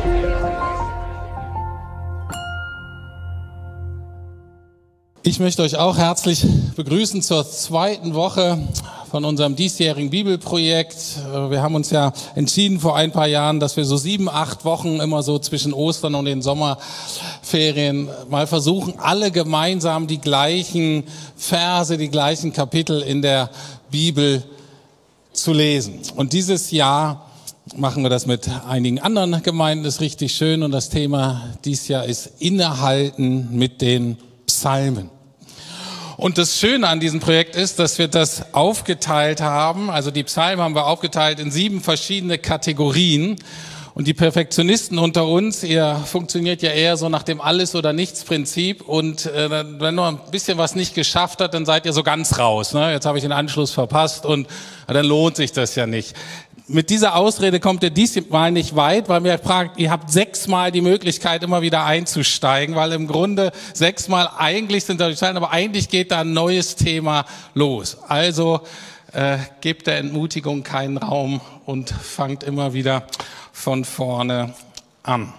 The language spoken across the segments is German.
Ich möchte euch auch herzlich begrüßen zur zweiten Woche von unserem diesjährigen Bibelprojekt. Wir haben uns ja entschieden vor ein paar Jahren, dass wir so 7, 8 Wochen immer so zwischen Ostern und den Sommerferien mal versuchen, alle gemeinsam die gleichen Verse, die gleichen Kapitel in der Bibel zu lesen. Und dieses Jahr machen wir das mit einigen anderen Gemeinden, das ist richtig schön. Und das Thema dieses Jahr ist Innehalten mit den Psalmen. Und das Schöne an diesem Projekt ist, dass wir das aufgeteilt haben. Also die Psalmen haben wir aufgeteilt in 7 verschiedene Kategorien. Und die Perfektionisten unter uns, ihr funktioniert ja eher so nach dem Alles-oder-Nichts-Prinzip. Und wenn man ein bisschen was nicht geschafft hat, dann seid ihr so ganz raus. Ne? Jetzt habe ich den Anschluss verpasst und dann lohnt sich das ja nicht. Mit dieser Ausrede kommt ihr diesmal nicht weit, weil mir fragt, ihr habt 6-mal die Möglichkeit, immer wieder einzusteigen, weil im Grunde 6-mal eigentlich sind da die Zeilen, aber eigentlich geht da ein neues Thema los. Also gebt der Entmutigung keinen Raum und fangt immer wieder von vorne an.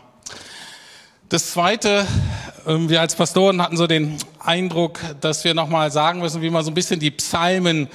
Das Zweite, wir als Pastoren hatten so den Eindruck, dass wir nochmal sagen müssen, wie man so ein bisschen die Psalmen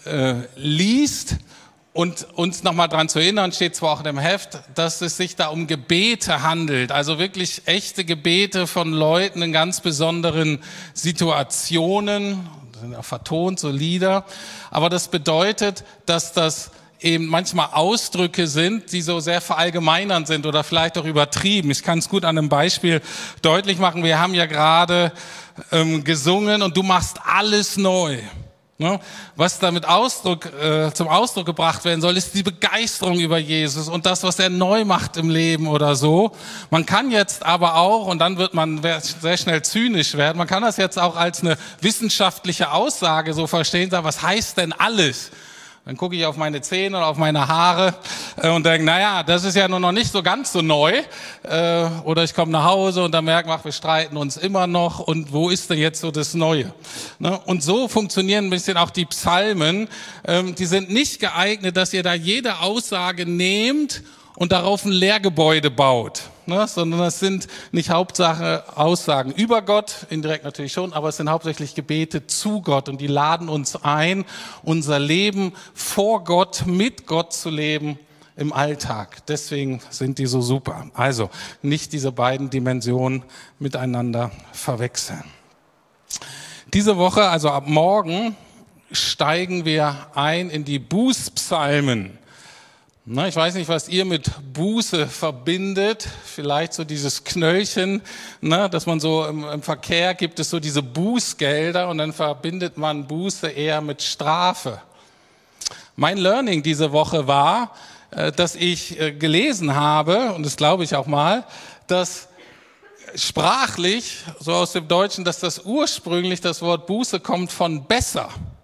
liest. Und uns nochmal dran zu erinnern, steht zwar auch in dem Heft, dass es sich da um Gebete handelt, also wirklich echte Gebete von Leuten in ganz besonderen Situationen, das sind ja vertont, so Lieder, aber das bedeutet, dass das eben manchmal Ausdrücke sind, die so sehr verallgemeinernd sind oder vielleicht auch übertrieben. Ich kann es gut an einem Beispiel deutlich machen. Wir haben ja gerade gesungen und du machst alles neu. Was damit zum Ausdruck gebracht werden soll, ist die Begeisterung über Jesus und das, was er neu macht im Leben oder so. Man kann jetzt aber auch, und dann wird man sehr schnell zynisch werden, man kann das jetzt auch als eine wissenschaftliche Aussage so verstehen, sagen, was heißt denn alles? Dann gucke ich auf meine Zähne oder auf meine Haare und denke, naja, das ist ja nur noch nicht so ganz so neu. Oder ich komme nach Hause und dann merke ich, wir streiten uns immer noch und wo ist denn jetzt so das Neue? Und so funktionieren ein bisschen auch die Psalmen. Die sind nicht geeignet, dass ihr da jede Aussage nehmt und darauf ein Lehrgebäude baut, sondern das sind nicht Hauptsache Aussagen über Gott, indirekt natürlich schon, aber es sind hauptsächlich Gebete zu Gott und die laden uns ein, unser Leben vor Gott, mit Gott zu leben im Alltag. Deswegen sind die so super. Also nicht diese beiden Dimensionen miteinander verwechseln. Diese Woche, also ab morgen, steigen wir ein in die Bußpsalmen. Ich weiß nicht, was ihr mit Buße verbindet, vielleicht so dieses Knöllchen, dass man so im Verkehr gibt es so diese Bußgelder und dann verbindet man Buße eher mit Strafe. Mein Learning diese Woche war, dass ich gelesen habe, und das glaube ich auch mal, dass sprachlich, so aus dem Deutschen, dass das ursprünglich das Wort Buße kommt von besser.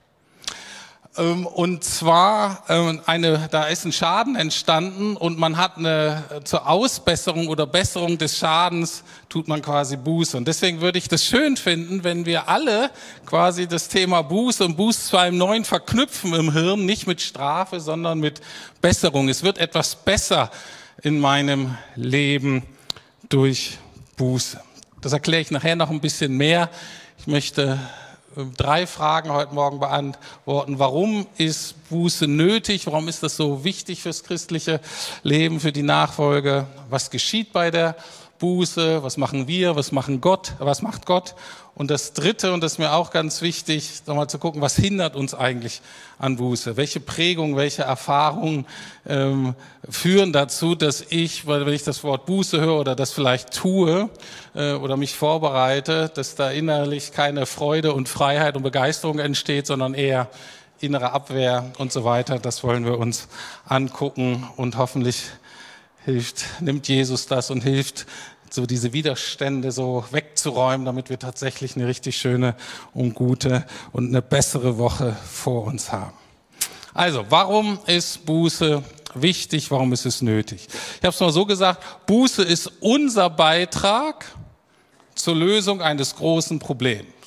Und zwar da ist ein Schaden entstanden und man hat zur Ausbesserung oder Besserung des Schadens tut man quasi Buße. Und deswegen würde ich das schön finden, wenn wir alle quasi das Thema Buße und Bußpsalm 9 verknüpfen im Hirn, nicht mit Strafe, sondern mit Besserung. Es wird etwas besser in meinem Leben durch Buße. Das erkläre ich nachher noch ein bisschen mehr. Ich möchte 3 Fragen heute Morgen beantworten. Warum ist Buße nötig? Warum ist das so wichtig fürs christliche Leben, für die Nachfolge? Was geschieht bei der Buße? Was machen wir? Was macht Gott? Und das Dritte, und das ist mir auch ganz wichtig, nochmal zu gucken, was hindert uns eigentlich an Buße? Welche Prägungen, welche Erfahrungen führen dazu, dass ich, weil wenn ich das Wort Buße höre oder das vielleicht tue oder mich vorbereite, dass da innerlich keine Freude und Freiheit und Begeisterung entsteht, sondern eher innere Abwehr und so weiter. Das wollen wir uns angucken und hoffentlich nimmt Jesus das und hilft, so diese Widerstände so wegzuräumen, damit wir tatsächlich eine richtig schöne und gute und eine bessere Woche vor uns haben. Also, warum ist Buße wichtig? Warum ist es nötig? Ich habe es mal so gesagt, Buße ist unser Beitrag zur Lösung eines großen Problems.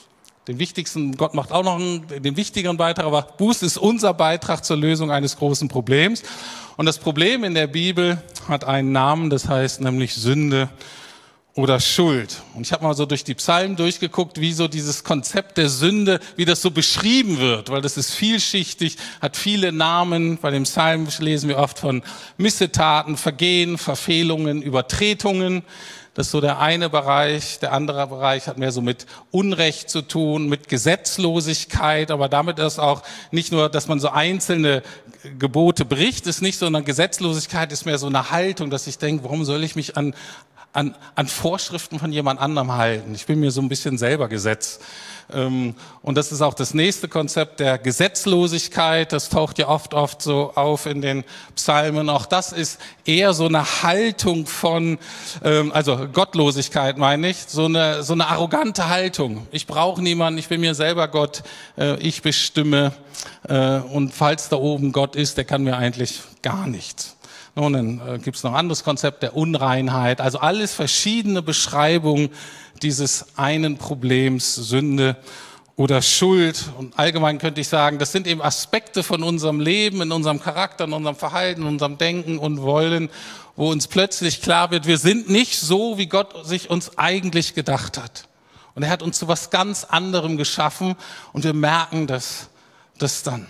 den wichtigsten, Gott macht auch noch den wichtigeren Beitrag, aber Buße ist unser Beitrag zur Lösung eines großen Problems. Und das Problem in der Bibel hat einen Namen, das heißt nämlich Sünde oder Schuld. Und ich habe mal so durch die Psalmen durchgeguckt, wie so dieses Konzept der Sünde, wie das so beschrieben wird, weil das ist vielschichtig, hat viele Namen. Bei dem Psalm lesen wir oft von Missetaten, Vergehen, Verfehlungen, Übertretungen. Das ist so der eine Bereich. Der andere Bereich hat mehr so mit Unrecht zu tun, mit Gesetzlosigkeit, aber damit ist auch nicht nur, dass man so einzelne Gebote bricht, ist nicht, sondern Gesetzlosigkeit ist mehr so eine Haltung, dass ich denke, warum soll ich mich an Vorschriften von jemand anderem halten. Ich bin mir so ein bisschen selber Gesetz. Und das ist auch das nächste Konzept der Gesetzlosigkeit. Das taucht ja oft so auf in den Psalmen. Auch das ist eher so eine Haltung von, also Gottlosigkeit meine ich, so eine arrogante Haltung. Ich brauche niemanden, ich bin mir selber Gott, ich bestimme. Und falls da oben Gott ist, der kann mir eigentlich gar nichts. Und dann gibt es noch ein anderes Konzept der Unreinheit. Also alles verschiedene Beschreibungen dieses einen Problems, Sünde oder Schuld. Und allgemein könnte ich sagen, das sind eben Aspekte von unserem Leben, in unserem Charakter, in unserem Verhalten, in unserem Denken und Wollen, wo uns plötzlich klar wird, wir sind nicht so, wie Gott sich uns eigentlich gedacht hat. Und er hat uns zu was ganz anderem geschaffen und wir merken das dann.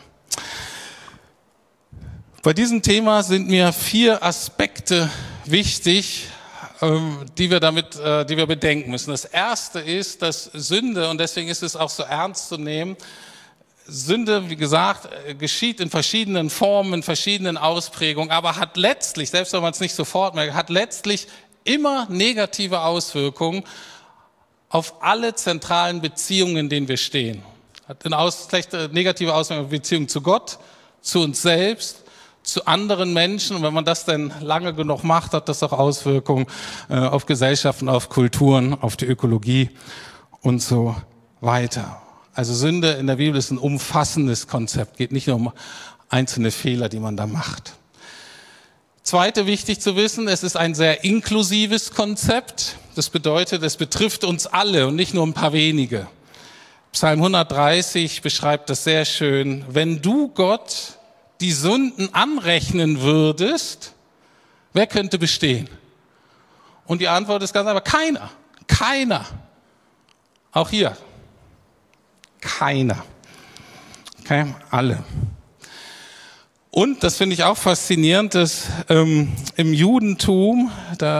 Bei diesem Thema sind mir 4 Aspekte wichtig, die wir bedenken müssen. Das erste ist, dass Sünde, und deswegen ist es auch so ernst zu nehmen, Sünde, wie gesagt, geschieht in verschiedenen Formen, in verschiedenen Ausprägungen, aber hat letztlich, selbst wenn man es nicht sofort merkt, hat letztlich immer negative Auswirkungen auf alle zentralen Beziehungen, in denen wir stehen. Hat eine negative Auswirkungen auf Beziehungen zu Gott, zu uns selbst, zu anderen Menschen. Und wenn man das dann lange genug macht, hat das auch Auswirkungen auf Gesellschaften, auf Kulturen, auf die Ökologie und so weiter. Also Sünde in der Bibel ist ein umfassendes Konzept, geht nicht nur um einzelne Fehler, die man da macht. Zweite wichtig zu wissen, es ist ein sehr inklusives Konzept. Das bedeutet, es betrifft uns alle und nicht nur ein paar wenige. Psalm 130 beschreibt das sehr schön. Wenn du, Gott, die Sünden anrechnen würdest, wer könnte bestehen? Und die Antwort ist ganz einfach, keiner. Keiner. Auch hier. Keiner. Okay, alle. Und, das finde ich auch faszinierend, dass im Judentum,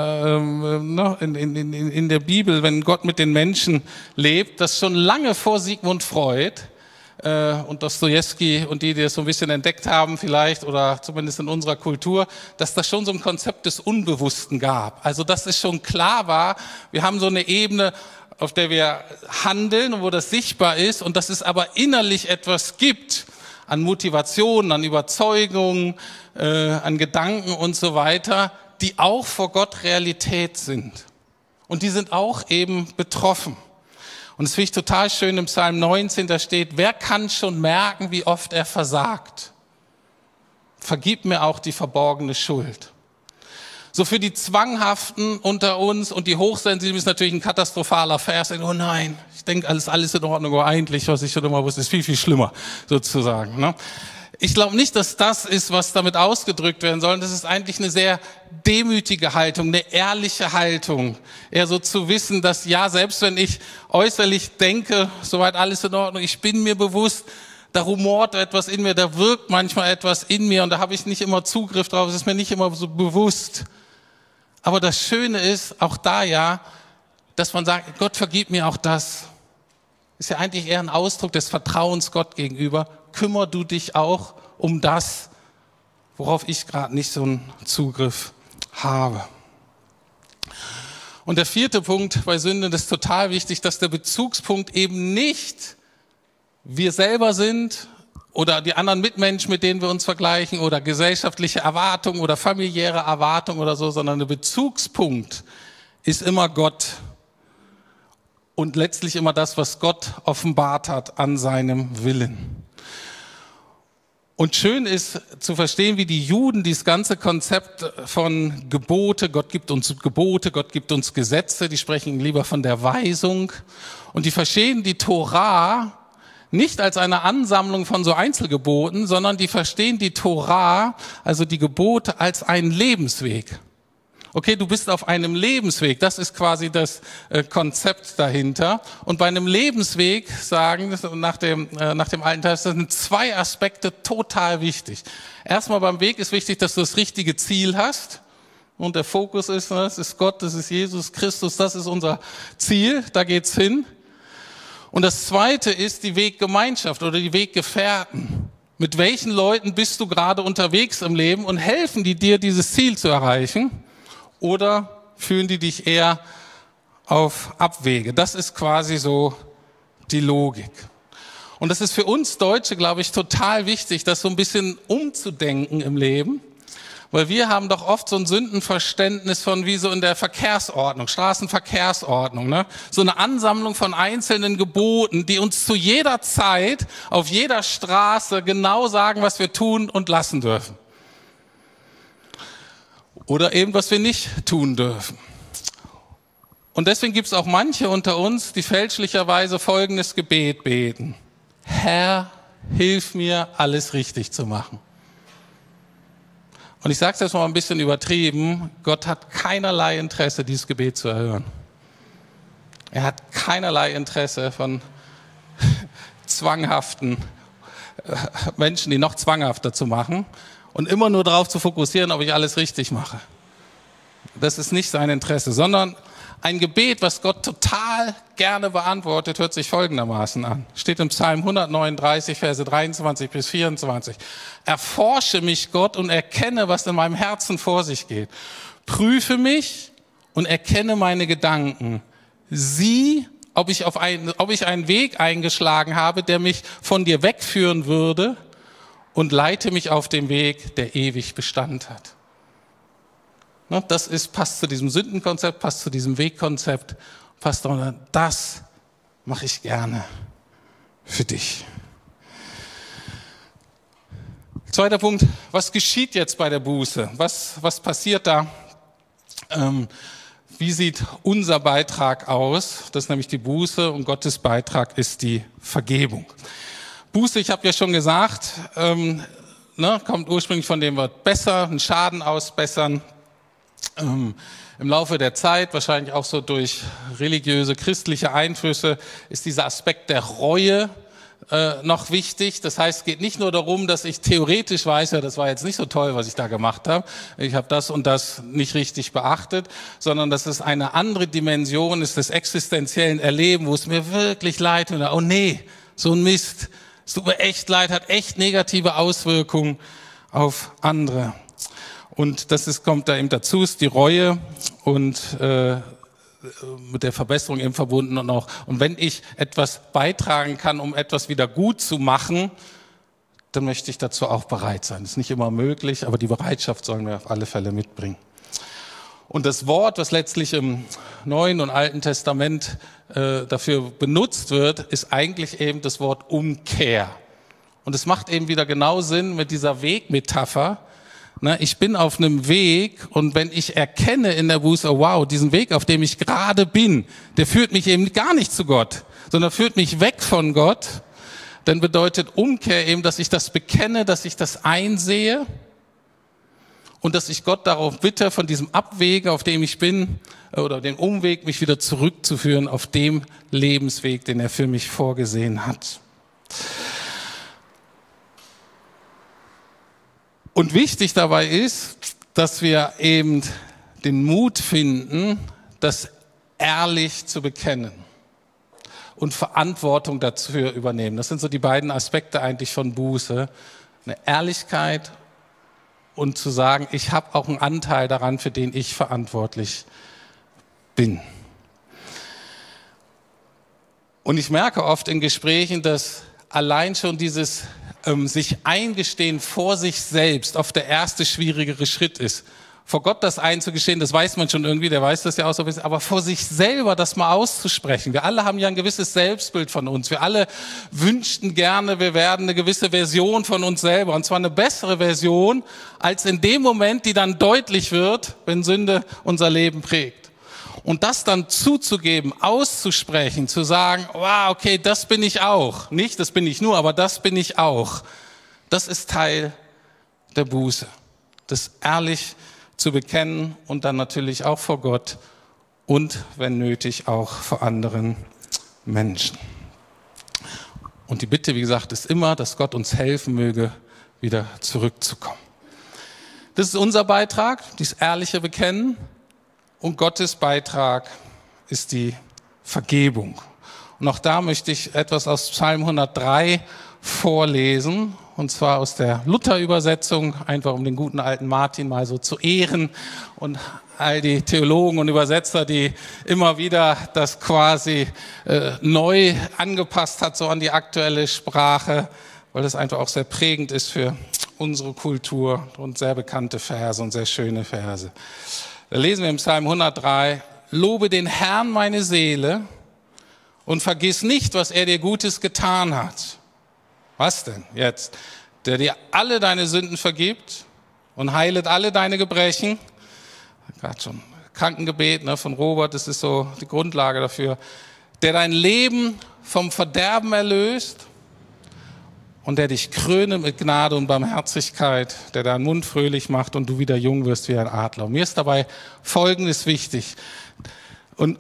in der Bibel, wenn Gott mit den Menschen lebt, das schon lange vor Sigmund Freud und Dostojewski und die das so ein bisschen entdeckt haben vielleicht, oder zumindest in unserer Kultur, dass das schon so ein Konzept des Unbewussten gab. Also dass es schon klar war, wir haben so eine Ebene, auf der wir handeln und wo das sichtbar ist und dass es aber innerlich etwas gibt an Motivationen, an Überzeugungen, an Gedanken und so weiter, die auch vor Gott Realität sind. Und die sind auch eben betroffen. Und das finde ich total schön im Psalm 19, da steht, wer kann schon merken, wie oft er versagt? Vergib mir auch die verborgene Schuld. So für die Zwanghaften unter uns und die Hochsensiblen ist natürlich ein katastrophaler Vers. Oh nein, ich denke, alles in Ordnung, aber eigentlich, was ich schon immer wusste, ist viel, viel schlimmer sozusagen. Ne? Ich glaube nicht, dass das ist, was damit ausgedrückt werden soll. Das ist eigentlich eine sehr demütige Haltung, eine ehrliche Haltung. Eher so zu wissen, dass ja, selbst wenn ich äußerlich denke, soweit alles in Ordnung, ich bin mir bewusst, da rumort etwas in mir, da wirkt manchmal etwas in mir und da habe ich nicht immer Zugriff drauf, es ist mir nicht immer so bewusst. Aber das Schöne ist, auch da ja, dass man sagt, Gott vergib mir auch das. Ist ja eigentlich eher ein Ausdruck des Vertrauens Gott gegenüber. Kümmer du dich auch um das, worauf ich gerade nicht so einen Zugriff habe. Und der 4. Punkt bei Sünde, das ist total wichtig, dass der Bezugspunkt eben nicht wir selber sind oder die anderen Mitmenschen, mit denen wir uns vergleichen oder gesellschaftliche Erwartungen oder familiäre Erwartungen oder so, sondern der Bezugspunkt ist immer Gott und letztlich immer das, was Gott offenbart hat an seinem Willen. Und schön ist zu verstehen, wie die Juden dieses ganze Konzept von Gebote, Gott gibt uns Gebote, Gott gibt uns Gesetze, die sprechen lieber von der Weisung. Und die verstehen die Torah nicht als eine Ansammlung von so Einzelgeboten, sondern die verstehen die Torah, also die Gebote, als einen Lebensweg. Okay, du bist auf einem Lebensweg, das ist quasi das Konzept dahinter. Und bei einem Lebensweg, sagen nach dem Alten Testament, sind zwei Aspekte total wichtig. Erstmal beim Weg ist wichtig, dass du das richtige Ziel hast. Und der Fokus ist, das ist Gott, das ist Jesus Christus, das ist unser Ziel, da geht's hin. Und das Zweite ist die Weggemeinschaft oder die Weggefährten. Mit welchen Leuten bist du gerade unterwegs im Leben und helfen die dir, dieses Ziel zu erreichen? Oder führen die dich eher auf Abwege? Das ist quasi so die Logik. Und das ist für uns Deutsche, glaube ich, total wichtig, das so ein bisschen umzudenken im Leben. Weil wir haben doch oft so ein Sündenverständnis von wie so in der Verkehrsordnung, Straßenverkehrsordnung, ne? So eine Ansammlung von einzelnen Geboten, die uns zu jeder Zeit auf jeder Straße genau sagen, was wir tun und lassen dürfen. Oder eben, was wir nicht tun dürfen. Und deswegen gibt es auch manche unter uns, die fälschlicherweise folgendes Gebet beten. Herr, hilf mir, alles richtig zu machen. Und ich sage es jetzt mal ein bisschen übertrieben, Gott hat keinerlei Interesse, dieses Gebet zu erhören. Er hat keinerlei Interesse von zwanghaften Menschen, die noch zwanghafter zu machen. Und immer nur darauf zu fokussieren, ob ich alles richtig mache. Das ist nicht sein Interesse, sondern ein Gebet, was Gott total gerne beantwortet, hört sich folgendermaßen an. Steht im Psalm 139, Verse 23 bis 24. Erforsche mich, Gott, und erkenne, was in meinem Herzen vor sich geht. Prüfe mich und erkenne meine Gedanken. Sieh, ob ich einen Weg eingeschlagen habe, der mich von dir wegführen würde, und leite mich auf den Weg, der ewig Bestand hat. Das passt zu diesem Sündenkonzept, passt zu diesem Wegkonzept, passt darunter. Das mache ich gerne für dich. Zweiter Punkt, was geschieht jetzt bei der Buße? Was passiert da? Wie sieht unser Beitrag aus? Das ist nämlich die Buße und Gottes Beitrag ist die Vergebung. Buße, ich habe ja schon gesagt, kommt ursprünglich von dem Wort besser, einen Schaden ausbessern. Im Laufe der Zeit, wahrscheinlich auch so durch religiöse, christliche Einflüsse, ist dieser Aspekt der Reue noch wichtig. Das heißt, es geht nicht nur darum, dass ich theoretisch weiß, ja, das war jetzt nicht so toll, was ich da gemacht habe. Ich habe das und das nicht richtig beachtet, sondern dass es eine andere Dimension ist des existenziellen Erlebens, wo es mir wirklich leid tut. Oh nee, so ein Mist. Es tut mir echt leid, hat echt negative Auswirkungen auf andere. Und kommt da eben dazu, ist die Reue und mit der Verbesserung eben verbunden und wenn ich etwas beitragen kann, um etwas wieder gut zu machen, dann möchte ich dazu auch bereit sein. Das ist nicht immer möglich, aber die Bereitschaft sollen wir auf alle Fälle mitbringen. Und das Wort, was letztlich im Neuen und Alten Testament dafür benutzt wird, ist eigentlich eben das Wort Umkehr. Und es macht eben wieder genau Sinn mit dieser Wegmetapher. Ich bin auf einem Weg und wenn ich erkenne in der Buße, wow, diesen Weg, auf dem ich gerade bin, der führt mich eben gar nicht zu Gott, sondern führt mich weg von Gott, dann bedeutet Umkehr eben, dass ich das bekenne, dass ich das einsehe und dass ich Gott darauf bitte, von diesem Abwege, auf dem ich bin, oder den Umweg, mich wieder zurückzuführen auf dem Lebensweg, den er für mich vorgesehen hat. Und wichtig dabei ist, dass wir eben den Mut finden, das ehrlich zu bekennen und Verantwortung dafür übernehmen. Das sind so die beiden Aspekte eigentlich von Buße. Eine Ehrlichkeit und zu sagen, ich habe auch einen Anteil daran, für den ich verantwortlich bin. Und ich merke oft in Gesprächen, dass allein schon dieses sich eingestehen vor sich selbst oft der erste schwierigere Schritt ist. vor Gott das einzugestehen, das weiß man schon irgendwie, der weiß das ja auch so ein bisschen, aber vor sich selber das mal auszusprechen. Wir alle haben ja ein gewisses Selbstbild von uns. Wir alle wünschten gerne, wir werden eine gewisse Version von uns selber. Und zwar eine bessere Version, als in dem Moment, die dann deutlich wird, wenn Sünde unser Leben prägt. Und das dann zuzugeben, auszusprechen, zu sagen, wow, okay, das bin ich auch. Nicht, das bin ich nur, aber das bin ich auch. Das ist Teil der Buße. Das ehrlich zu bekennen und dann natürlich auch vor Gott und, wenn nötig, auch vor anderen Menschen. Und die Bitte, wie gesagt, ist immer, dass Gott uns helfen möge, wieder zurückzukommen. Das ist unser Beitrag, dieses ehrliche Bekennen. Und Gottes Beitrag ist die Vergebung. Und auch da möchte ich etwas aus Psalm 103 vorlesen, und zwar aus der Luther-Übersetzung, einfach um den guten alten Martin mal so zu ehren und all die Theologen und Übersetzer, die immer wieder das quasi neu angepasst hat, so an die aktuelle Sprache, weil das einfach auch sehr prägend ist für unsere Kultur und sehr bekannte Verse und sehr schöne Verse. Da lesen wir im Psalm 103, lobe den Herrn meine Seele und vergiss nicht, was er dir Gutes getan hat. Was denn jetzt? Der dir alle deine Sünden vergibt und heilet alle deine Gebrechen. Gerade schon Krankengebet von Robert, das ist so die Grundlage dafür. Der dein Leben vom Verderben erlöst und der dich kröne mit Gnade und Barmherzigkeit, der deinen Mund fröhlich macht und du wieder jung wirst wie ein Adler. Und mir ist dabei Folgendes wichtig. Und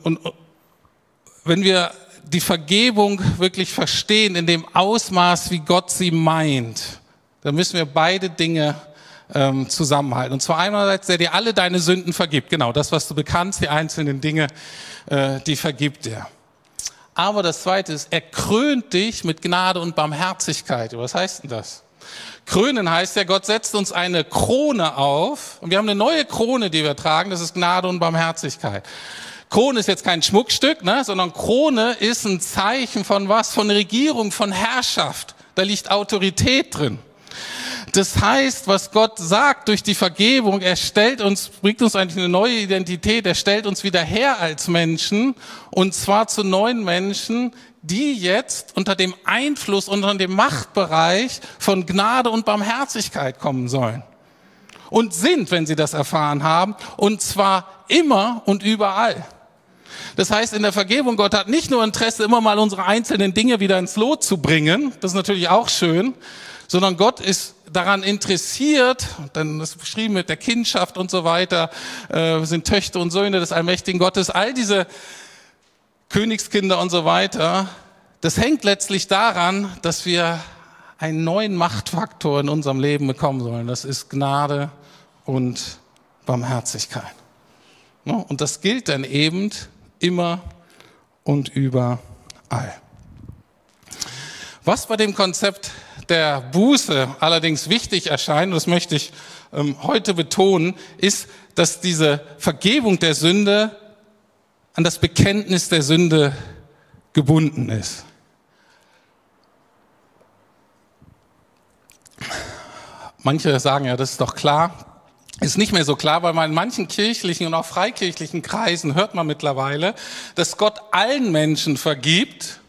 wenn wir die Vergebung wirklich verstehen in dem Ausmaß, wie Gott sie meint, dann müssen wir beide Dinge zusammenhalten. Und zwar einerseits, der dir alle deine Sünden vergibt. Genau, das, was du bekannst, die einzelnen Dinge, die vergibt er. Aber das Zweite ist, er krönt dich mit Gnade und Barmherzigkeit. Was heißt denn das? Krönen heißt ja, Gott setzt uns eine Krone auf. Und wir haben eine neue Krone, die wir tragen. Das ist Gnade und Barmherzigkeit. Krone ist jetzt kein Schmuckstück, sondern Krone ist ein Zeichen von was? Von Regierung, von Herrschaft. Da liegt Autorität drin. Das heißt, was Gott sagt durch die Vergebung, bringt uns eigentlich eine neue Identität, er stellt uns wieder her als Menschen, und zwar zu neuen Menschen, die jetzt unter dem Einfluss, unter dem Machtbereich von Gnade und Barmherzigkeit kommen sollen. Und sind, wenn sie das erfahren haben, und zwar immer und überall. Das heißt, in der Vergebung, Gott hat nicht nur Interesse, immer mal unsere einzelnen Dinge wieder ins Lot zu bringen, das ist natürlich auch schön, sondern Gott ist daran interessiert, dann ist beschrieben mit der Kindschaft und so weiter, sind Töchter und Söhne des allmächtigen Gottes, all diese Königskinder und so weiter, das hängt letztlich daran, dass wir einen neuen Machtfaktor in unserem Leben bekommen sollen. Das ist Gnade und Barmherzigkeit. Und das gilt dann eben immer und überall. Was bei dem Konzept der Buße allerdings wichtig erscheint, und das möchte ich heute betonen, ist, dass diese Vergebung der Sünde an das Bekenntnis der Sünde gebunden ist. Manche sagen ja, das ist doch klar. Ist nicht mehr so klar, weil man in manchen kirchlichen und auch freikirchlichen Kreisen hört man mittlerweile, dass Gott allen Menschen vergibt,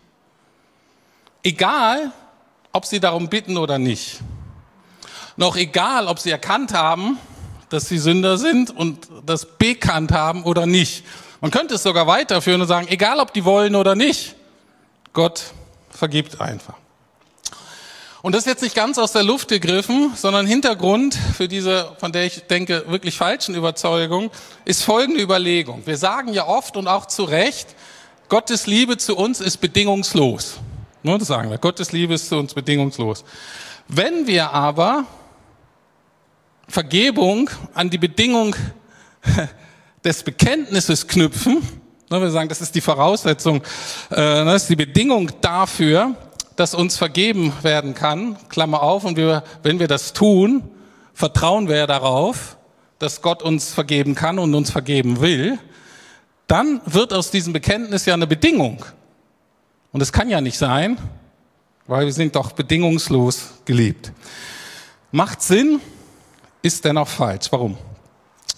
egal ob sie darum bitten oder nicht. Noch egal, ob sie erkannt haben, dass sie Sünder sind und das bekannt haben oder nicht. Man könnte es sogar weiterführen und sagen, egal ob die wollen oder nicht, Gott vergibt einfach. Und das ist jetzt nicht ganz aus der Luft gegriffen, sondern Hintergrund für diese, von der ich denke, wirklich falschen Überzeugung, ist folgende Überlegung. Wir sagen ja oft und auch zu Recht, Gottes Liebe zu uns ist bedingungslos. Das sagen wir, Gottes Liebe ist zu uns bedingungslos. Wenn wir aber Vergebung an die Bedingung des Bekenntnisses knüpfen, wir sagen, das ist die Voraussetzung, das ist die Bedingung dafür, dass uns vergeben werden kann, Klammer auf, und wenn wir das tun, vertrauen wir darauf, dass Gott uns vergeben kann und uns vergeben will, dann wird aus diesem Bekenntnis ja eine Bedingung. Und es kann ja nicht sein, weil wir sind doch bedingungslos geliebt. Macht Sinn, ist dennoch falsch. Warum?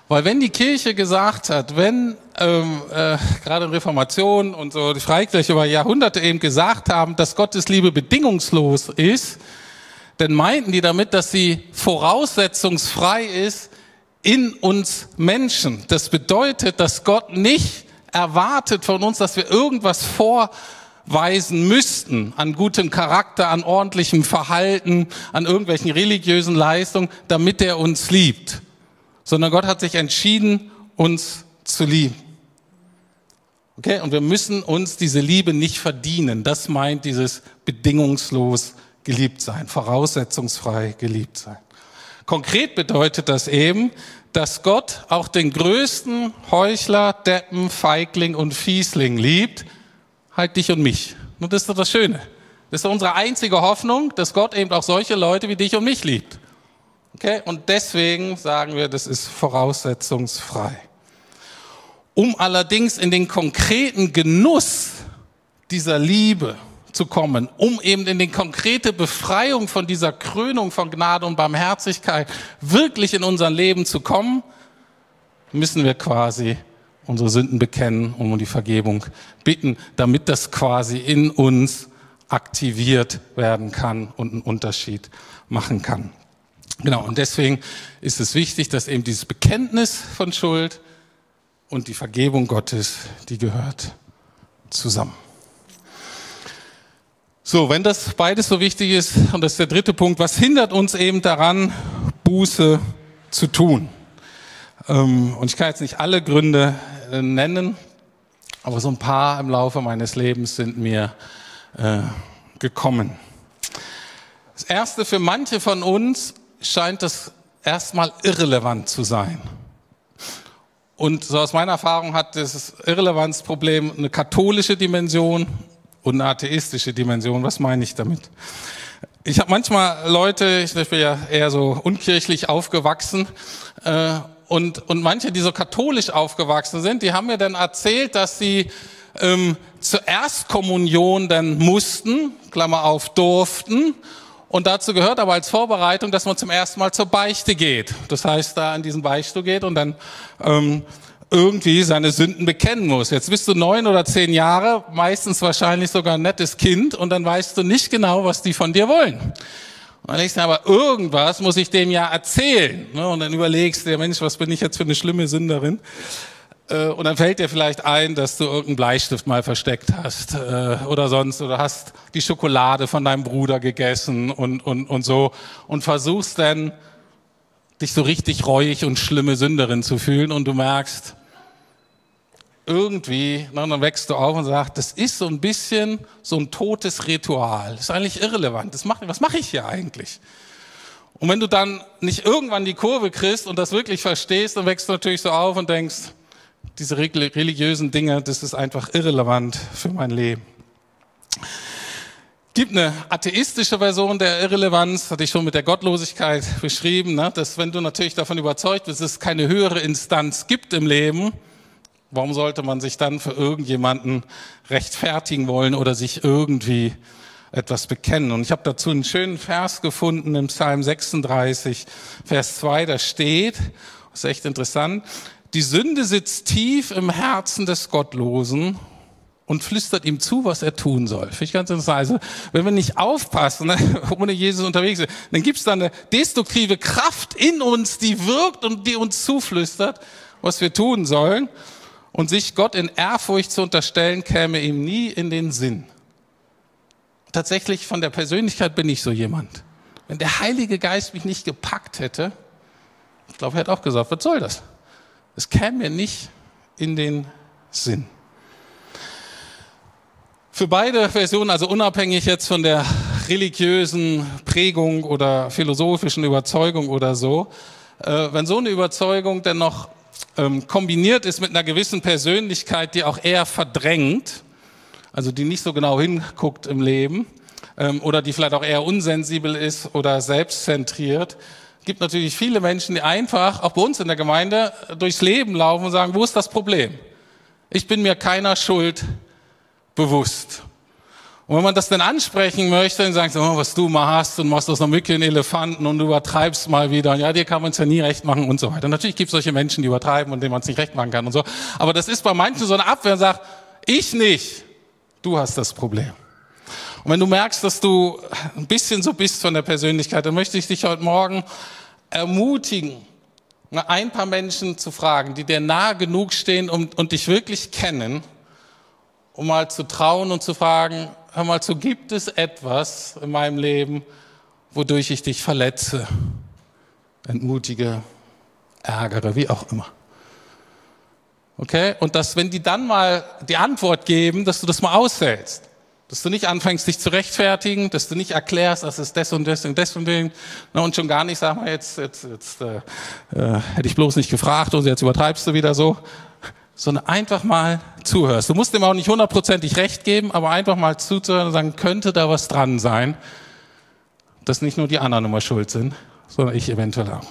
Weil wenn die Kirche gesagt hat, wenn gerade in Reformation und so die Freikirche über Jahrhunderte eben gesagt haben, dass Gottes Liebe bedingungslos ist, dann meinten die damit, dass sie voraussetzungsfrei ist in uns Menschen. Das bedeutet, dass Gott nicht erwartet von uns, dass wir irgendwas vorweisen müssten an gutem Charakter, an ordentlichem Verhalten, an irgendwelchen religiösen Leistungen, damit er uns liebt. Sondern Gott hat sich entschieden, uns zu lieben. Okay? Und wir müssen uns diese Liebe nicht verdienen. Das meint dieses bedingungslos geliebt sein, voraussetzungsfrei geliebt sein. Konkret bedeutet das eben, dass Gott auch den größten Heuchler, Deppen, Feigling und Fiesling liebt, halt dich und mich. Und das ist doch das Schöne. Das ist doch unsere einzige Hoffnung, dass Gott eben auch solche Leute wie dich und mich liebt. Okay? Und deswegen sagen wir, das ist voraussetzungsfrei. Um allerdings in den konkreten Genuss dieser Liebe zu kommen, um eben in die konkrete Befreiung von dieser Krönung von Gnade und Barmherzigkeit wirklich in unser Leben zu kommen, müssen wir quasi unsere Sünden bekennen und um die Vergebung bitten, damit das quasi in uns aktiviert werden kann und einen Unterschied machen kann. Genau, und deswegen ist es wichtig, dass eben dieses Bekenntnis von Schuld und die Vergebung Gottes, die gehört zusammen. So, wenn das beides so wichtig ist, und das ist der dritte Punkt, was hindert uns eben daran, Buße zu tun? Und ich kann jetzt nicht alle Gründe nennen, aber so ein paar im Laufe meines Lebens sind mir gekommen. Das Erste, für manche von uns scheint das erstmal irrelevant zu sein. Und so aus meiner Erfahrung hat das Irrelevanzproblem eine katholische Dimension und eine atheistische Dimension. Was meine ich damit? Ich habe manchmal Leute, ich bin ja eher so unkirchlich aufgewachsen, und manche, die so katholisch aufgewachsen sind, die haben mir dann erzählt, dass sie zur Erstkommunion dann mussten, Klammer auf, durften. Und dazu gehört aber als Vorbereitung, dass man zum ersten Mal zur Beichte geht. Das heißt, da in diesen Beichtstuhl geht und dann irgendwie seine Sünden bekennen muss. Jetzt bist du 9 oder 10 Jahre, meistens wahrscheinlich sogar ein nettes Kind, und dann weißt du nicht genau, was die von dir wollen. Und dann denkst du, aber irgendwas muss ich dem ja erzählen. Und dann überlegst du, Mensch, was bin ich jetzt für eine schlimme Sünderin? Und dann fällt dir vielleicht ein, dass du irgendeinen Bleistift mal versteckt hast oder sonst, oder hast die Schokolade von deinem Bruder gegessen und so, und versuchst dann, dich so richtig reuig und schlimme Sünderin zu fühlen, und du merkst, irgendwie, dann wächst du auf und sagst, das ist so ein bisschen so ein totes Ritual. Das ist eigentlich irrelevant. Was mache ich hier eigentlich? Und wenn du dann nicht irgendwann die Kurve kriegst und das wirklich verstehst, dann wächst du natürlich so auf und denkst, diese religiösen Dinge, das ist einfach irrelevant für mein Leben. Es gibt eine atheistische Version der Irrelevanz, hatte ich schon mit der Gottlosigkeit beschrieben, ne? Dass wenn du natürlich davon überzeugt bist, dass es keine höhere Instanz gibt im Leben, warum sollte man sich dann für irgendjemanden rechtfertigen wollen oder sich irgendwie etwas bekennen? Und ich habe dazu einen schönen Vers gefunden im Psalm 36, Vers 2, da steht, das ist echt interessant, die Sünde sitzt tief im Herzen des Gottlosen und flüstert ihm zu, was er tun soll. Finde ich ganz interessant. Also, wenn wir nicht aufpassen, ne, ohne Jesus unterwegs sind, dann gibt es da eine destruktive Kraft in uns, die wirkt und die uns zuflüstert, was wir tun sollen. Und sich Gott in Ehrfurcht zu unterstellen, käme ihm nie in den Sinn. Tatsächlich von der Persönlichkeit bin ich so jemand. Wenn der Heilige Geist mich nicht gepackt hätte, ich glaube, er hätte auch gesagt, was soll das? Es käme mir nicht in den Sinn. Für beide Versionen, also unabhängig jetzt von der religiösen Prägung oder philosophischen Überzeugung oder so, wenn so eine Überzeugung dann noch kombiniert ist mit einer gewissen Persönlichkeit, die auch eher verdrängt, also die nicht so genau hinguckt im Leben, oder die vielleicht auch eher unsensibel ist oder selbstzentriert, gibt natürlich viele Menschen, die einfach, auch bei uns in der Gemeinde, durchs Leben laufen und sagen, wo ist das Problem? Ich bin mir keiner Schuld bewusst. Und wenn man das dann ansprechen möchte, dann sagen sie, oh, was du mal hast und machst aus einer Mücke einen Elefanten und du übertreibst mal wieder. Und ja, dir kann man es ja nie recht machen und so weiter. Natürlich gibt es solche Menschen, die übertreiben und denen man es nicht recht machen kann und so. Aber das ist bei manchen so eine Abwehr und sagt, ich nicht, du hast das Problem. Und wenn du merkst, dass du ein bisschen so bist von der Persönlichkeit, dann möchte ich dich heute Morgen ermutigen, ein paar Menschen zu fragen, die dir nahe genug stehen und dich wirklich kennen, um mal zu trauen und zu fragen, hör mal zu, gibt es etwas in meinem Leben, wodurch ich dich verletze, entmutige, ärgere, wie auch immer. Okay? Und dass, wenn die dann mal die Antwort geben, dass du das mal aushältst. Dass du nicht anfängst, dich zu rechtfertigen, dass du nicht erklärst, das ist das und das und das und das. Und schon gar nicht, sag mal, jetzt hätte ich bloß nicht gefragt und jetzt übertreibst du wieder so. Sondern einfach mal zuhörst. Du musst dem auch nicht 100%ig recht geben, aber einfach mal zuzuhören und sagen, könnte da was dran sein, dass nicht nur die anderen immer schuld sind, sondern ich eventuell auch.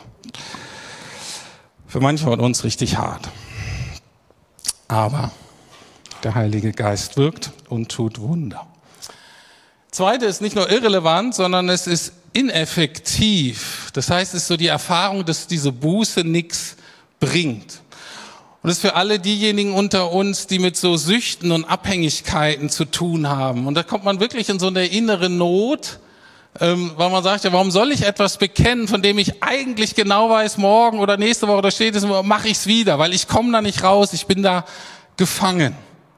Für manche von uns richtig hart. Aber der Heilige Geist wirkt und tut Wunder. Zweite ist nicht nur irrelevant, sondern es ist ineffektiv. Das heißt, es ist so die Erfahrung, dass diese Buße nichts bringt. Und das ist für alle diejenigen unter uns, die mit so Süchten und Abhängigkeiten zu tun haben. Und da kommt man wirklich in so eine innere Not, weil man sagt, ja, warum soll ich etwas bekennen, von dem ich eigentlich genau weiß, morgen oder nächste Woche oder spätestens mache ich es wieder, weil ich komme da nicht raus, ich bin da gefangen.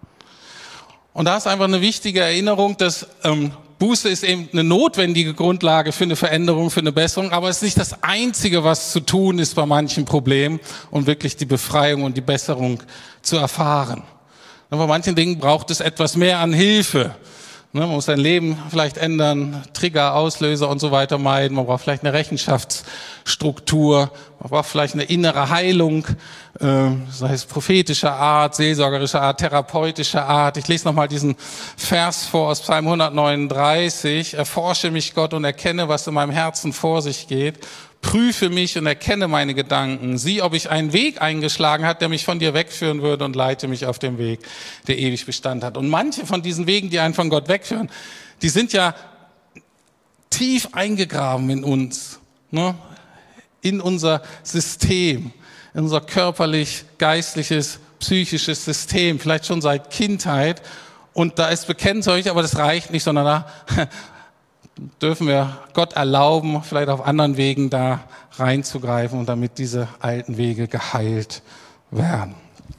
Und da ist einfach eine wichtige Erinnerung, dass Buße ist eben eine notwendige Grundlage für eine Veränderung, für eine Besserung, aber es ist nicht das Einzige, was zu tun ist bei manchen Problemen, um wirklich die Befreiung und die Besserung zu erfahren. Und bei manchen Dingen braucht es etwas mehr an Hilfe. Man muss sein Leben vielleicht ändern, Trigger, Auslöser und so weiter meiden. Man braucht vielleicht eine Rechenschaftsstruktur. Man braucht vielleicht eine innere Heilung, sei es prophetischer Art, seelsorgerischer Art, therapeutischer Art. Ich lese nochmal diesen Vers vor aus Psalm 139. Erforsche mich, Gott, und erkenne, was in meinem Herzen vor sich geht. Prüfe mich und erkenne meine Gedanken. Sieh, ob ich einen Weg eingeschlagen habe, der mich von dir wegführen würde, und leite mich auf den Weg, der ewig Bestand hat. Und manche von diesen Wegen, die einen von Gott wegführen, die sind ja tief eingegraben in uns, ne? In unser System, in unser körperlich, geistliches, psychisches System, vielleicht schon seit Kindheit. Und da ist Bekenntnis, aber das reicht nicht, sondern da dürfen wir Gott erlauben, vielleicht auf anderen Wegen da reinzugreifen und damit diese alten Wege geheilt werden.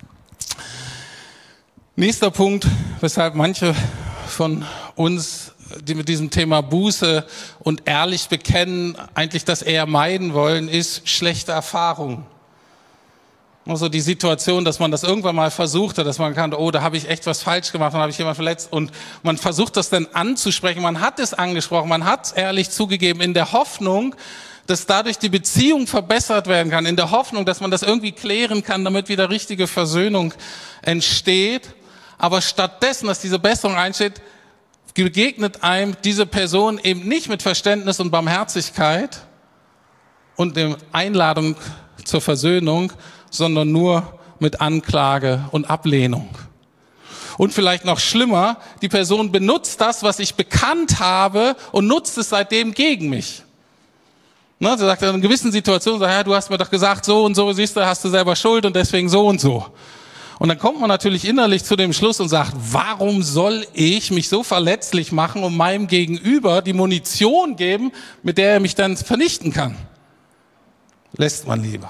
Nächster Punkt, weshalb manche von uns, die mit diesem Thema Buße und ehrlich bekennen, eigentlich das eher meiden wollen, ist schlechte Erfahrungen. Also die Situation, dass man das irgendwann mal versucht hat, dass man kann, oh, da habe ich echt was falsch gemacht, dann habe ich jemanden verletzt, und man versucht das dann anzusprechen, man hat es angesprochen, man hat es ehrlich zugegeben, in der Hoffnung, dass dadurch die Beziehung verbessert werden kann, in der Hoffnung, dass man das irgendwie klären kann, damit wieder richtige Versöhnung entsteht. Aber stattdessen, dass diese Besserung einsteht, begegnet einem diese Person eben nicht mit Verständnis und Barmherzigkeit und der Einladung zur Versöhnung, sondern nur mit Anklage und Ablehnung. Und vielleicht noch schlimmer, die Person benutzt das, was ich bekannt habe, und nutzt es seitdem gegen mich. Ne, sie sagt in gewissen Situationen, ja, du hast mir doch gesagt, so und so, siehst du, hast du selber Schuld und deswegen so und so. Und dann kommt man natürlich innerlich zu dem Schluss und sagt, warum soll ich mich so verletzlich machen und meinem Gegenüber die Munition geben, mit der er mich dann vernichten kann? Lässt man lieber.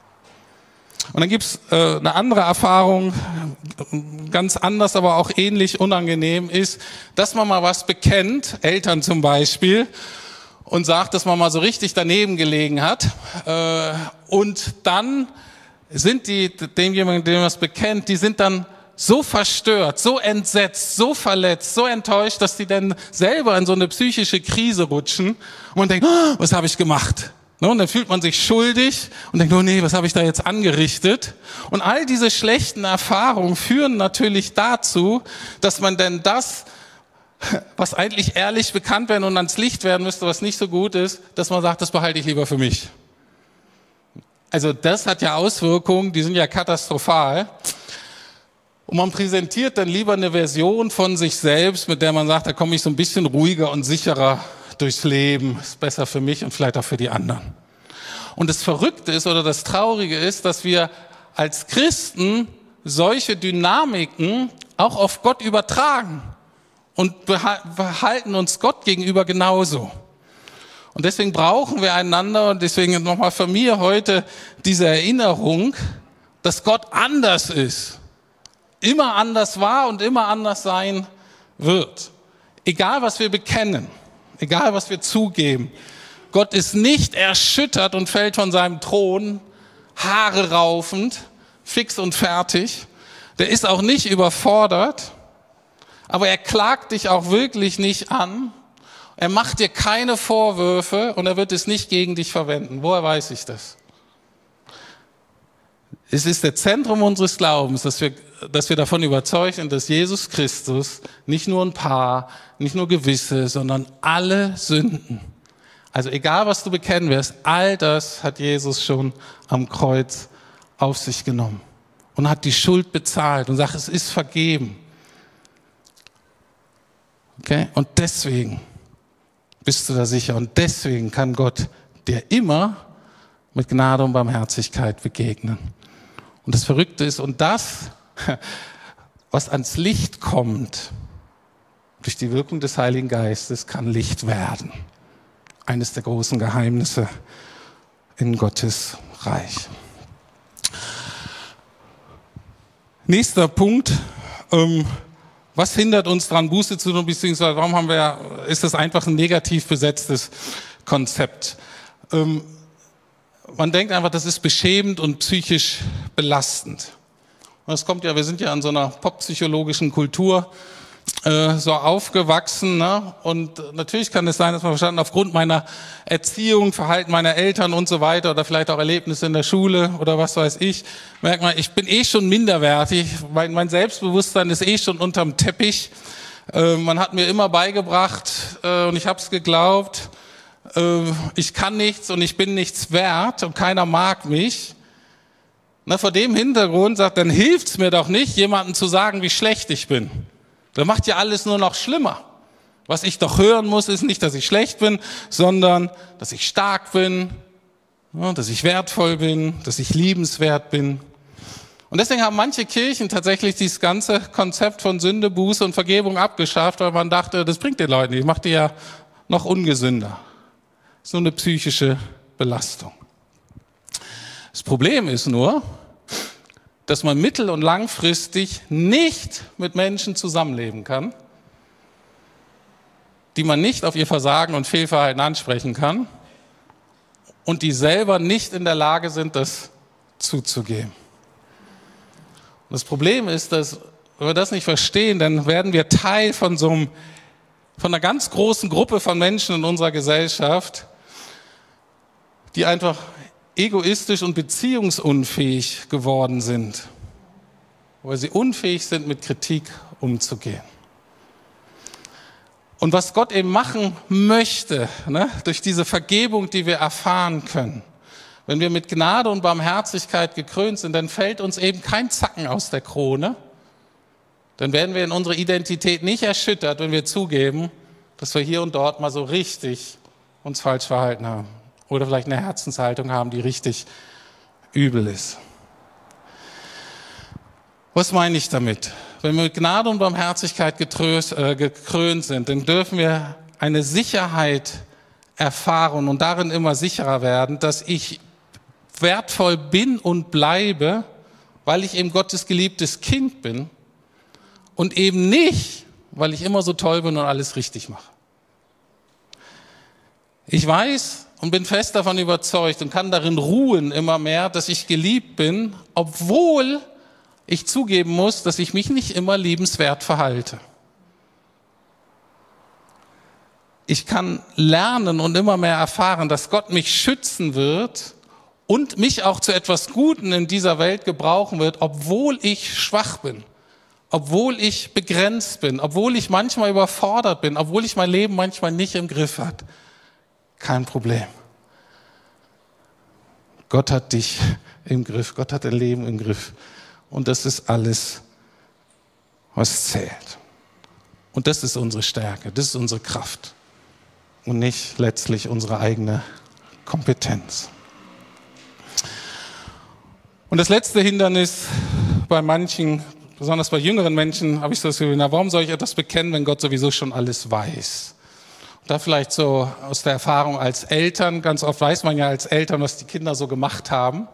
Und dann gibt's eine andere Erfahrung, ganz anders, aber auch ähnlich unangenehm ist, dass man mal was bekennt, Eltern zum Beispiel, und sagt, dass man mal so richtig daneben gelegen hat. Und dann sind demjenigen, dem man es bekennt, die sind dann so verstört, so entsetzt, so verletzt, so enttäuscht, dass die dann selber in so eine psychische Krise rutschen. Und man denkt, oh, was habe ich gemacht? Und dann fühlt man sich schuldig und denkt, oh nee, was habe ich da jetzt angerichtet? Und all diese schlechten Erfahrungen führen natürlich dazu, dass man denn das, was eigentlich ehrlich bekannt werden und ans Licht werden müsste, was nicht so gut ist, dass man sagt, das behalte ich lieber für mich. Also das hat ja Auswirkungen, die sind ja katastrophal. Und man präsentiert dann lieber eine Version von sich selbst, mit der man sagt, da komme ich so ein bisschen ruhiger und sicherer durchs Leben. Ist besser für mich und vielleicht auch für die anderen. Und das Verrückte ist oder das Traurige ist, dass wir als Christen solche Dynamiken auch auf Gott übertragen und verhalten uns Gott gegenüber genauso. Und deswegen brauchen wir einander und deswegen nochmal von mir heute diese Erinnerung, dass Gott anders ist, immer anders war und immer anders sein wird. Egal, was wir bekennen, egal, was wir zugeben, Gott ist nicht erschüttert und fällt von seinem Thron, Haare raufend, fix und fertig. Der ist auch nicht überfordert, aber er klagt dich auch wirklich nicht an. Er macht dir keine Vorwürfe und er wird es nicht gegen dich verwenden. Woher weiß ich das? Es ist das Zentrum unseres Glaubens, dass wir davon überzeugt sind, dass Jesus Christus nicht nur ein paar, nicht nur gewisse, sondern alle Sünden, also egal was du bekennen wirst, all das hat Jesus schon am Kreuz auf sich genommen und hat die Schuld bezahlt und sagt, es ist vergeben. Okay? Und deswegen bist du da sicher und deswegen kann Gott dir immer mit Gnade und Barmherzigkeit begegnen. Und das Verrückte ist, und das, was ans Licht kommt, durch die Wirkung des Heiligen Geistes, kann Licht werden. Eines der großen Geheimnisse in Gottes Reich. Nächster Punkt. Was hindert uns daran, Buße zu tun, beziehungsweise warum ist das einfach ein negativ besetztes Konzept? Man denkt einfach, das ist beschämend und psychisch belastend. Und das kommt ja, wir sind ja in so einer poppsychologischen Kultur so aufgewachsen, ne? Und natürlich kann es sein, dass man verstanden, aufgrund meiner Erziehung, Verhalten meiner Eltern und so weiter oder vielleicht auch Erlebnisse in der Schule oder was weiß ich, merkt man, ich bin schon minderwertig, mein Selbstbewusstsein ist schon unterm Teppich. Man hat mir immer beigebracht und ich habe es geglaubt, ich kann nichts und ich bin nichts wert und keiner mag mich. Na, vor dem Hintergrund sagt, dann hilft's mir doch nicht, jemandem zu sagen, wie schlecht ich bin. Das macht ja alles nur noch schlimmer. Was ich doch hören muss, ist nicht, dass ich schlecht bin, sondern, dass ich stark bin, dass ich wertvoll bin, dass ich liebenswert bin. Und deswegen haben manche Kirchen tatsächlich dieses ganze Konzept von Sünde, Buße und Vergebung abgeschafft, weil man dachte, das bringt den Leuten nicht, macht die ja noch ungesünder. Das ist nur eine psychische Belastung. Das Problem ist nur, dass man mittel- und langfristig nicht mit Menschen zusammenleben kann, die man nicht auf ihr Versagen und Fehlverhalten ansprechen kann und die selber nicht in der Lage sind, das zuzugeben. Und das Problem ist, dass, wenn wir das nicht verstehen, dann werden wir Teil von einer ganz großen Gruppe von Menschen in unserer Gesellschaft, die einfach egoistisch und beziehungsunfähig geworden sind, weil sie unfähig sind, mit Kritik umzugehen. Und was Gott eben machen möchte, ne, durch diese Vergebung, die wir erfahren können, wenn wir mit Gnade und Barmherzigkeit gekrönt sind, dann fällt uns eben kein Zacken aus der Krone, dann werden wir in unserer Identität nicht erschüttert, wenn wir zugeben, dass wir hier und dort mal so richtig uns falsch verhalten haben. Oder vielleicht eine Herzenshaltung haben, die richtig übel ist. Was meine ich damit? Wenn wir mit Gnade und Barmherzigkeit gekrönt sind, dann dürfen wir eine Sicherheit erfahren und darin immer sicherer werden, dass ich wertvoll bin und bleibe, weil ich eben Gottes geliebtes Kind bin und eben nicht, weil ich immer so toll bin und alles richtig mache. Ich weiß und bin fest davon überzeugt und kann darin ruhen immer mehr, dass ich geliebt bin, obwohl ich zugeben muss, dass ich mich nicht immer liebenswert verhalte. Ich kann lernen und immer mehr erfahren, dass Gott mich schützen wird und mich auch zu etwas Guten in dieser Welt gebrauchen wird, obwohl ich schwach bin, obwohl ich begrenzt bin, obwohl ich manchmal überfordert bin, obwohl ich mein Leben manchmal nicht im Griff habe. Kein Problem. Gott hat dich im Griff, Gott hat dein Leben im Griff. Und das ist alles was zählt. Und das ist unsere Stärke, das ist unsere Kraft und nicht letztlich unsere eigene Kompetenz. Und das letzte Hindernis bei manchen, besonders bei jüngeren Menschen, habe ich so das Gefühl, warum soll ich etwas bekennen, wenn Gott sowieso schon alles weiß? Und da vielleicht so aus der Erfahrung als Eltern, ganz oft weiß man ja als Eltern, was die Kinder so gemacht haben.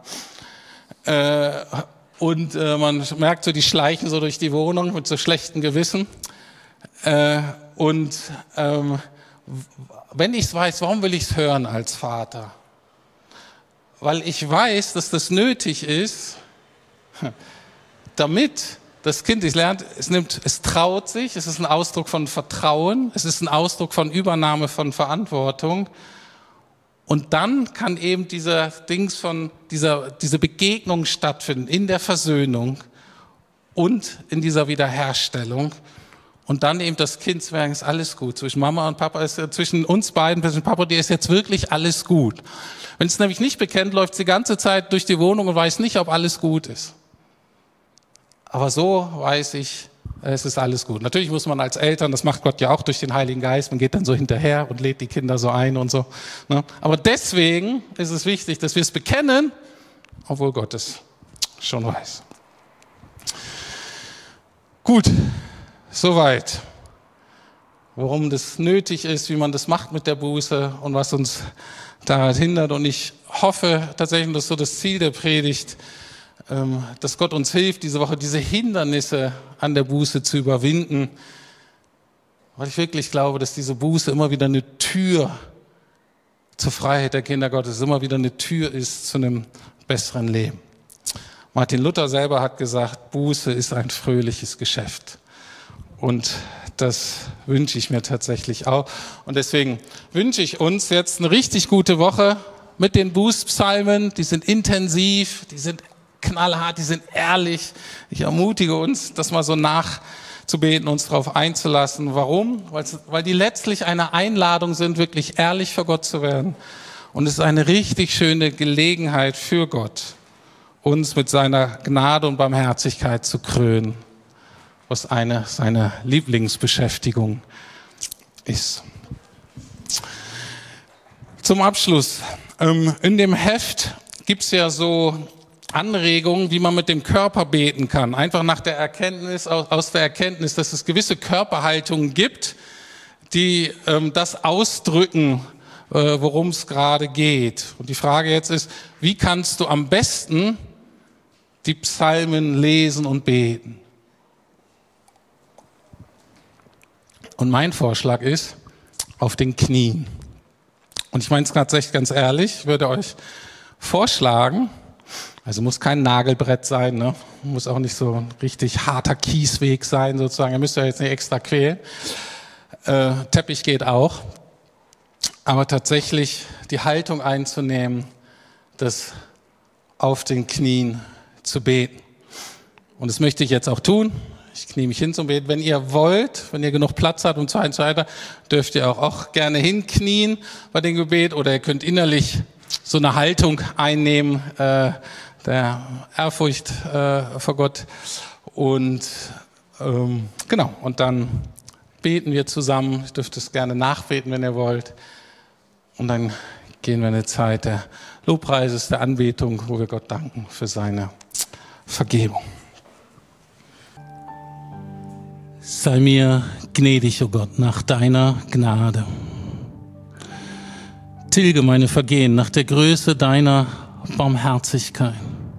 Und man merkt so, die schleichen so durch die Wohnung mit so schlechtem Gewissen. Wenn ich es weiß, warum will ich es hören als Vater? Weil ich weiß, dass das nötig ist, damit das Kind es lernt, es traut sich, es ist ein Ausdruck von Vertrauen, es ist ein Ausdruck von Übernahme von Verantwortung. Und dann kann eben diese Begegnung stattfinden in der Versöhnung und in dieser Wiederherstellung. Und dann eben das Kind zu merken, ist alles gut. Zwischen Mama und Papa zwischen uns beiden, zwischen Papa und dir ist jetzt wirklich alles gut. Wenn es nämlich nicht bekennt, läuft es die ganze Zeit durch die Wohnung und weiß nicht, ob alles gut ist. Aber so weiß ich, es ist alles gut. Natürlich muss man als Eltern, das macht Gott ja auch durch den Heiligen Geist, man geht dann so hinterher und lädt die Kinder so ein und so. Aber deswegen ist es wichtig, dass wir es bekennen, obwohl Gott es schon weiß. Gut, soweit. Warum das nötig ist, wie man das macht mit der Buße und was uns daran hindert. Und ich hoffe tatsächlich, dass so das Ziel der Predigt, dass Gott uns hilft, diese Woche diese Hindernisse an der Buße zu überwinden, weil ich wirklich glaube, dass diese Buße immer wieder eine Tür zur Freiheit der Kinder Gottes, immer wieder eine Tür ist zu einem besseren Leben. Martin Luther selber hat gesagt, Buße ist ein fröhliches Geschäft. Und das wünsche ich mir tatsächlich auch. Und deswegen wünsche ich uns jetzt eine richtig gute Woche mit den Bußpsalmen. Die sind intensiv, die sind knallhart, die sind ehrlich. Ich ermutige uns, das mal so nachzubeten, uns darauf einzulassen. Warum? Weil die letztlich eine Einladung sind, wirklich ehrlich vor Gott zu werden. Und es ist eine richtig schöne Gelegenheit für Gott, uns mit seiner Gnade und Barmherzigkeit zu krönen, was eine seiner Lieblingsbeschäftigung ist. Zum Abschluss. In dem Heft gibt es ja so Anregungen, wie man mit dem Körper beten kann. Einfach nach der Erkenntnis, aus der Erkenntnis, dass es gewisse Körperhaltungen gibt, die das ausdrücken, worum es gerade geht. Und die Frage jetzt ist, wie kannst du am besten die Psalmen lesen und beten? Und mein Vorschlag ist, auf den Knien. Und ich meine es tatsächlich ganz ehrlich, ich würde euch vorschlagen, also muss kein Nagelbrett sein, ne? Muss auch nicht so ein richtig harter Kiesweg sein sozusagen, ihr müsst euch jetzt nicht extra quälen. Teppich geht auch. Aber tatsächlich die Haltung einzunehmen, das auf den Knien zu beten. Und das möchte ich jetzt auch tun. Ich knie mich hin zum Beten. Wenn ihr wollt, wenn ihr genug Platz habt und so weiter, dürft ihr auch gerne hinknien bei dem Gebet oder ihr könnt innerlich so eine Haltung einnehmen, der Ehrfurcht vor Gott. Und genau, und dann beten wir zusammen. Ihr dürft es gerne nachbeten, wenn ihr wollt. Und dann gehen wir in eine Zeit der Lobpreises, der Anbetung, wo wir Gott danken für seine Vergebung. Sei mir gnädig, o Gott, nach deiner Gnade. Tilge meine Vergehen nach der Größe deiner Barmherzigkeit.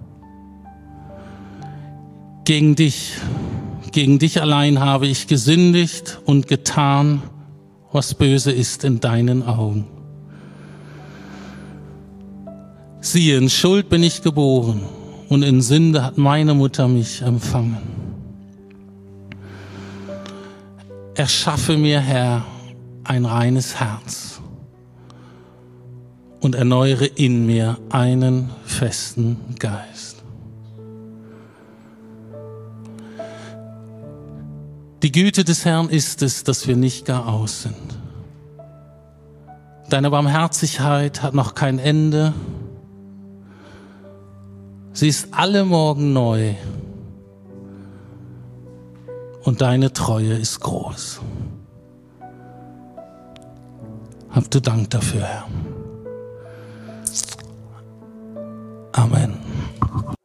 Gegen dich allein habe ich gesündigt und getan, was böse ist in deinen Augen. Siehe, in Schuld bin ich geboren und in Sünde hat meine Mutter mich empfangen. Erschaffe mir, Herr, ein reines Herz und erneuere in mir einen festen Geist. Die Güte des Herrn ist es, dass wir nicht gar aus sind. Deine Barmherzigkeit hat noch kein Ende. Sie ist alle Morgen neu. und deine Treue ist groß. Habt du Dank dafür, Herr. Amen.